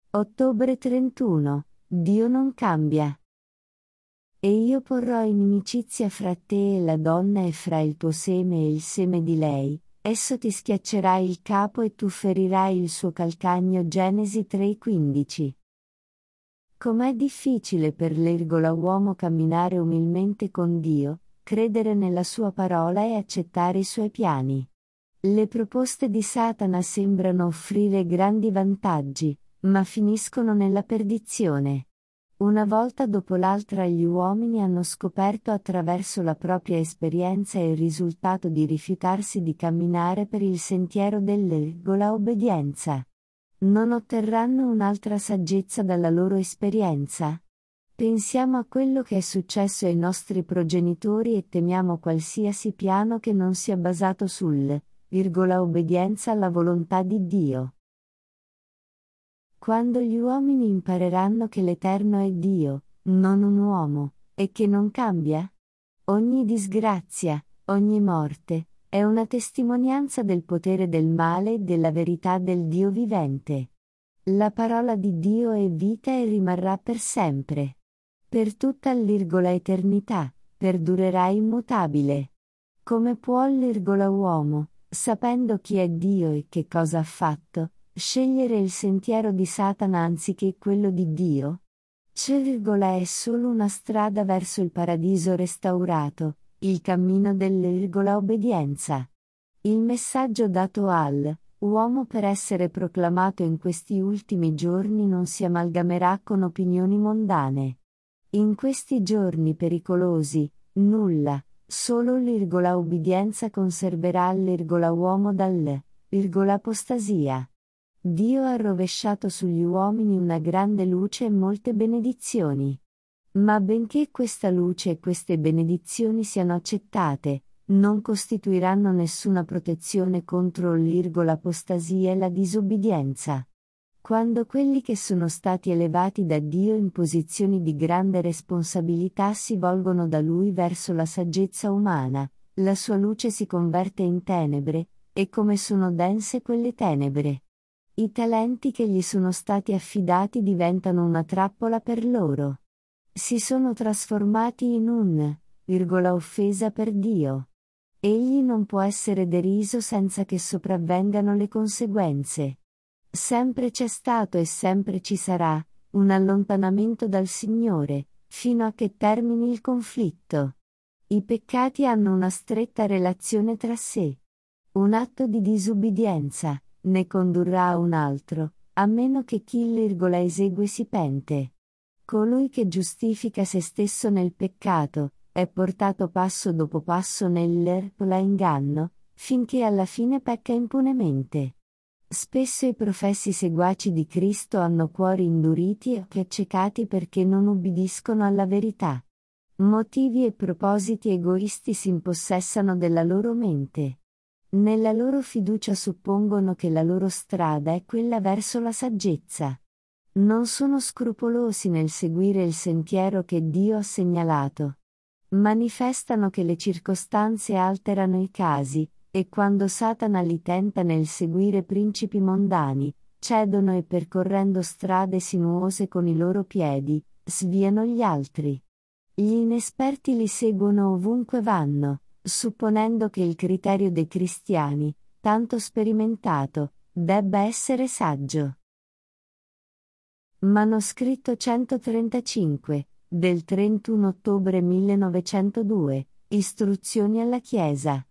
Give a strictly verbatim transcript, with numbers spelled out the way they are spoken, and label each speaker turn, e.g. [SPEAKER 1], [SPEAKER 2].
[SPEAKER 1] Ottobre trentuno. Dio non cambia. E io porrò inimicizia fra te e la donna e fra il tuo seme e il seme di lei, esso ti schiaccerà il capo e tu ferirai il suo calcagno. Genesi tre quindici. Com'è difficile per l'uomo camminare umilmente con Dio, credere nella sua parola e accettare i suoi piani. Le proposte di Satana sembrano offrire grandi vantaggi, ma finiscono nella perdizione. Una volta dopo l'altra gli uomini hanno scoperto attraverso la propria esperienza il risultato di rifiutarsi di camminare per il sentiero dell'obbedienza. Non otterranno un'altra saggezza dalla loro esperienza? Pensiamo a quello che è successo ai nostri progenitori e temiamo qualsiasi piano che non sia basato sul, virgola, obbedienza alla volontà di Dio. Quando gli uomini impareranno che l'Eterno è Dio, non un uomo, e che non cambia? Ogni disgrazia, ogni morte, è una testimonianza del potere del male e della verità del Dio vivente. La parola di Dio è vita e rimarrà per sempre. Per tutta l'eternità, perdurerà immutabile. Come può l'uomo, sapendo chi è Dio e che cosa ha fatto, scegliere il sentiero di Satana anziché quello di Dio? C, è solo una strada verso il paradiso restaurato, il cammino dell'obbedienza. Il messaggio dato all'uomo per essere proclamato in questi ultimi giorni non si amalgamerà con opinioni mondane. In questi giorni pericolosi, nulla, solo l'obbedienza conserverà l'uomo dall'apostasia. Dio ha rovesciato sugli uomini una grande luce e molte benedizioni. Ma benché questa luce e queste benedizioni siano accettate, non costituiranno nessuna protezione contro l'apostasia e la disobbedienza. Quando quelli che sono stati elevati da Dio in posizioni di grande responsabilità si volgono da Lui verso la saggezza umana, la sua luce si converte in tenebre, e come sono dense quelle tenebre. I talenti che gli sono stati affidati diventano una trappola per loro. Si sono trasformati in un, virgola, offesa per Dio. Egli non può essere deriso senza che sopravvengano le conseguenze. Sempre c'è stato e sempre ci sarà un allontanamento dal Signore, fino a che termini il conflitto. I peccati hanno una stretta relazione tra sé. Un atto di disubbidienza ne condurrà a un altro, a meno che chi virgola, esegue si pente. Colui che giustifica se stesso nel peccato, è portato passo dopo passo nell'inganno, finché alla fine pecca impunemente. Spesso i professi seguaci di Cristo hanno cuori induriti e accecati perché non ubbidiscono alla verità. Motivi e propositi egoisti si impossessano della loro mente. Nella loro fiducia suppongono che la loro strada è quella verso la saggezza. Non sono scrupolosi nel seguire il sentiero che Dio ha segnalato. Manifestano che le circostanze alterano i casi, e quando Satana li tenta nel seguire principi mondani, cedono e percorrendo strade sinuose con i loro piedi, sviano gli altri. Gli inesperti li seguono ovunque vanno, supponendo che il criterio dei cristiani, tanto sperimentato, debba essere saggio. Manoscritto centotrentacinque, del trentuno ottobre millenovecentodue, Istruzioni alla Chiesa.